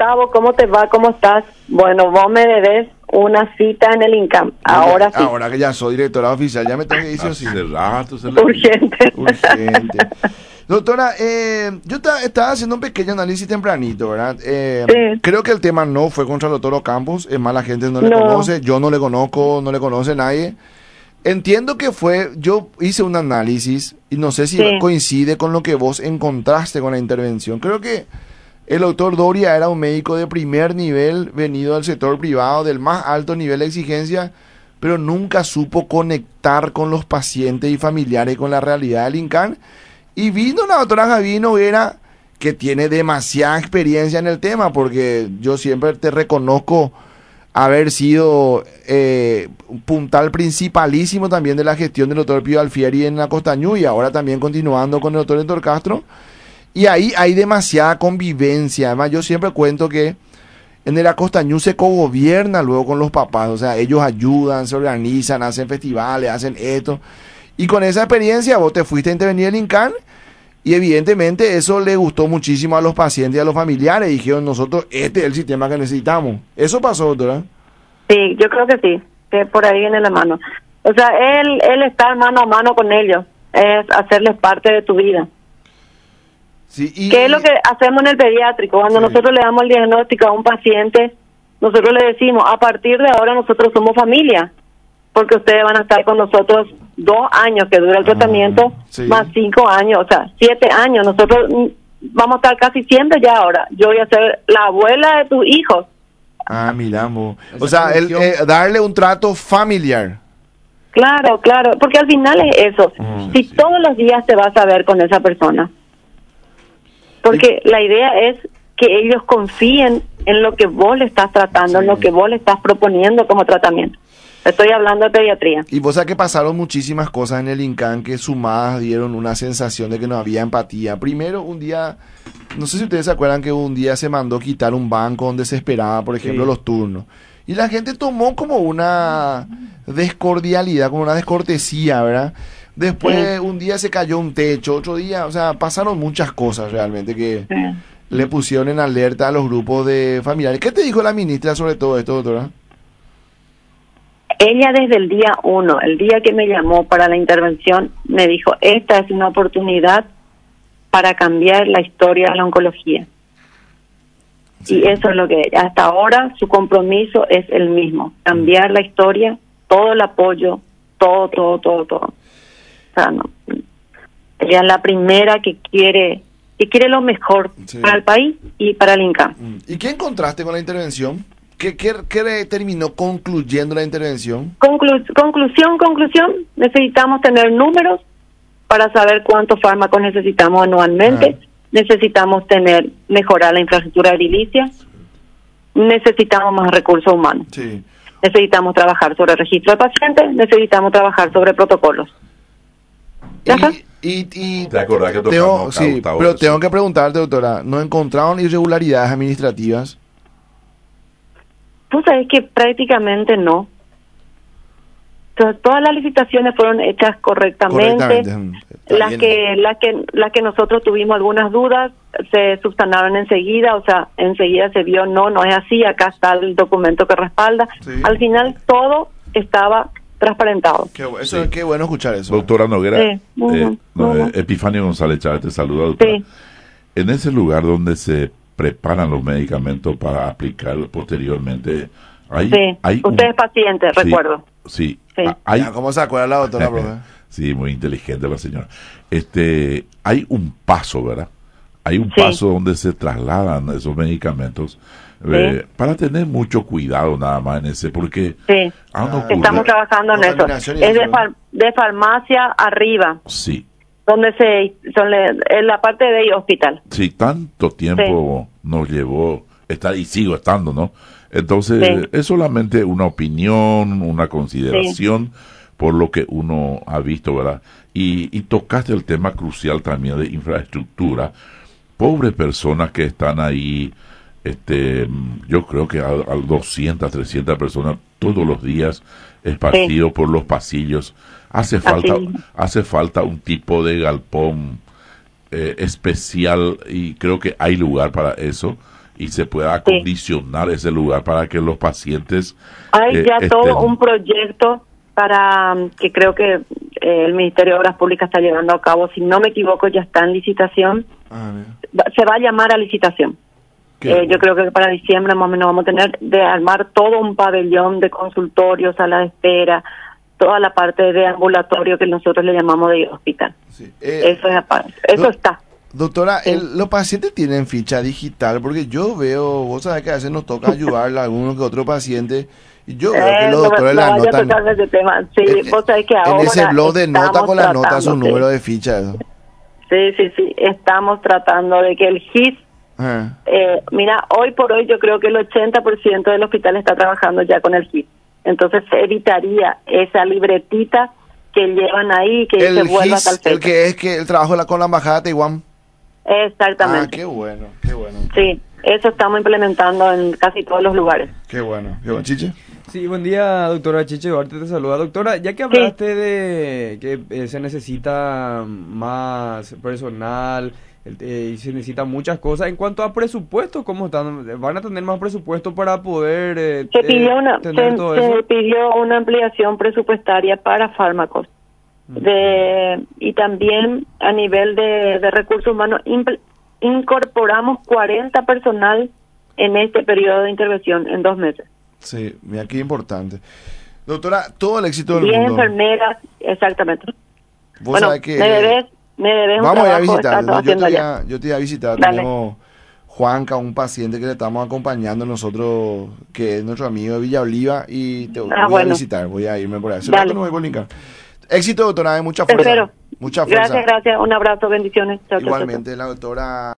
Gustavo, ¿cómo te va? ¿Cómo estás? Bueno, vos me debes una cita en el INCAM. Ahora sí. Ahora que ya soy directora oficial, ya me tengo que decir sí. Urgente. Doctora, yo estaba haciendo un pequeño análisis tempranito, ¿verdad? Sí. Creo que el tema no fue contra el doctor Ocampos, es más, la gente no le conoce, yo no le conozco, no le conoce nadie. Entiendo que yo hice un análisis y no sé si coincide con lo que vos encontraste con la intervención. Creo que el doctor Doria era un médico de primer nivel, venido del sector privado, del más alto nivel de exigencia, pero nunca supo conectar con los pacientes y familiares con la realidad del INCAN. Y vino la doctora Javi Noguera, que tiene demasiada experiencia en el tema, porque yo siempre te reconozco haber sido puntal principalísimo también de la gestión del doctor Pío Alfieri en la Costañú, y ahora también continuando con el doctor Héctor Castro. Y ahí hay demasiada convivencia. Además, yo siempre cuento que en el Acostañú se cogobierna luego con los papás. O sea, ellos ayudan, se organizan, hacen festivales, hacen esto. Y con esa experiencia vos te fuiste a intervenir en el INCAN y evidentemente eso le gustó muchísimo a los pacientes y a los familiares. Y dijeron, nosotros, este es el sistema que necesitamos. ¿Eso pasó, doctora? Sí, yo creo que sí, que por ahí viene la mano. O sea, él está mano a mano con ellos. Es hacerles parte de tu vida. Sí, ¿Qué es lo que hacemos en el pediátrico? Cuando nosotros le damos el diagnóstico a un paciente, nosotros le decimos, a partir de ahora nosotros somos familia, porque ustedes van a estar con nosotros 2 años que dura el tratamiento, más 5 años, o sea, 7 años. Nosotros vamos a estar casi siempre ya ahora. Yo voy a ser la abuela de tus hijos. Miramos. O sea, darle un trato familiar. Claro, porque al final es eso. Si todos los días te vas a ver con esa persona. Porque la idea es que ellos confíen en lo que vos le estás tratando, en lo que vos le estás proponiendo como tratamiento. Estoy hablando de pediatría. Y vos sabés que pasaron muchísimas cosas en el INCAN que sumadas dieron una sensación de que no había empatía. Primero, un día, no sé si ustedes se acuerdan que un día se mandó quitar un banco donde se esperaba, por ejemplo, los turnos. Y la gente tomó como una descordialidad, como una descortesía, ¿verdad? Después un día se cayó un techo, otro día, o sea, pasaron muchas cosas realmente que le pusieron en alerta a los grupos de familiares. ¿Qué te dijo la ministra sobre todo esto, doctora? Ella desde el día 1, el día que me llamó para la intervención, me dijo, esta es una oportunidad para cambiar la historia de la oncología. Sí. Y eso es lo que hasta ahora su compromiso es el mismo, cambiar la historia, todo el apoyo, todo. O sea, no. Ella es la primera que quiere lo mejor para el país y para el INCAN. ¿Y qué encontraste con la intervención? ¿Qué terminó concluyendo la intervención? Conclusión. Necesitamos tener números para saber cuántos fármacos necesitamos anualmente. Necesitamos mejorar la infraestructura edilicia. Necesitamos más recursos humanos. Sí. Necesitamos trabajar sobre registro de pacientes. Necesitamos trabajar sobre protocolos. Y ¿te acordás que tengo que preguntarte, doctora, ¿no encontraron irregularidades administrativas? Pues es que prácticamente no. Entonces, todas las licitaciones fueron hechas correctamente. Las que nosotros tuvimos algunas dudas se subsanaron enseguida, o sea, enseguida se vio, no es así, acá está el documento que respalda. Sí. Al final todo estaba transparentado. Qué bueno escuchar eso. Doctora Noguera, Epifanio González Chávez te saluda, doctora. Sí. En ese lugar donde se preparan los medicamentos para aplicar posteriormente, usted es paciente, recuerdo. Sí. ¿Cómo se acuerda la doctora, profe? Sí, muy inteligente la señora. Hay un paso, ¿verdad? Hay un paso donde se trasladan esos medicamentos para tener mucho cuidado nada más en ese, porque estamos trabajando en eso. Es de farmacia arriba. Sí. Donde en la parte de hospital. Sí, tanto tiempo nos llevó estar y sigo estando, ¿no? Entonces, es solamente una opinión, una consideración por lo que uno ha visto, ¿verdad? Y tocaste el tema crucial también de infraestructura. Pobres personas que están ahí, yo creo que a 200, 300 personas todos los días esparcidos por los pasillos. Hace falta un tipo de galpón especial y creo que hay lugar para eso. y se pueda acondicionar ese lugar para que los pacientes hay ya todo un proyecto para que creo que el Ministerio de Obras Públicas está llevando a cabo, si no me equivoco ya está en licitación, se va a llamar a licitación. Yo creo que para diciembre más o menos vamos a tener de armar todo un pabellón de consultorios, sala de espera, toda la parte de ambulatorio que nosotros le llamamos de hospital. Sí. Eso es aparte, eso está. Doctora, los pacientes tienen ficha digital, porque yo veo, vos sabés que a veces nos toca ayudar a alguno que otro paciente, y yo veo que los doctores la anotan. Sí, vos sabés que ahora en ese blog de nota con la nota su número de ficha. Eso. Sí, estamos tratando de que el GIS, mira, hoy por hoy yo creo que el 80% del hospital está trabajando ya con el GIS. Entonces se evitaría esa libretita que llevan ahí, que se vuelva tal fecha. El que es que el trabajo con la embajada de Taiwán. Exactamente. Qué bueno, qué bueno. Sí, eso estamos implementando en casi todos los lugares. Qué bueno. Chiche. Sí, buen día, doctora Chiche Duarte, te saluda. Doctora, ya que hablaste de que se necesita más personal y se necesitan muchas cosas, en cuanto a presupuesto, ¿cómo están? ¿Van a tener más presupuesto para poder se pidió una ampliación presupuestaria para fármacos. Y también a nivel de recursos humanos incorporamos 40 personal en este periodo de intervención en 2 meses. Sí, mira qué importante. Doctora, todo el éxito del 10 mundo. enfermeras, exactamente. Vos sabés que me debes un vamos a ir a visitar. Yo te voy a visitar. Tenemos Juanca, un paciente que le estamos acompañando nosotros, que es nuestro amigo de Villa Oliva, y te voy a visitar, voy a irme por ahí. No voy por Lincoln. Éxito, doctora, mucha fuerza. Espero. Mucha fuerza. Gracias, un abrazo, bendiciones. Igualmente, la doctora...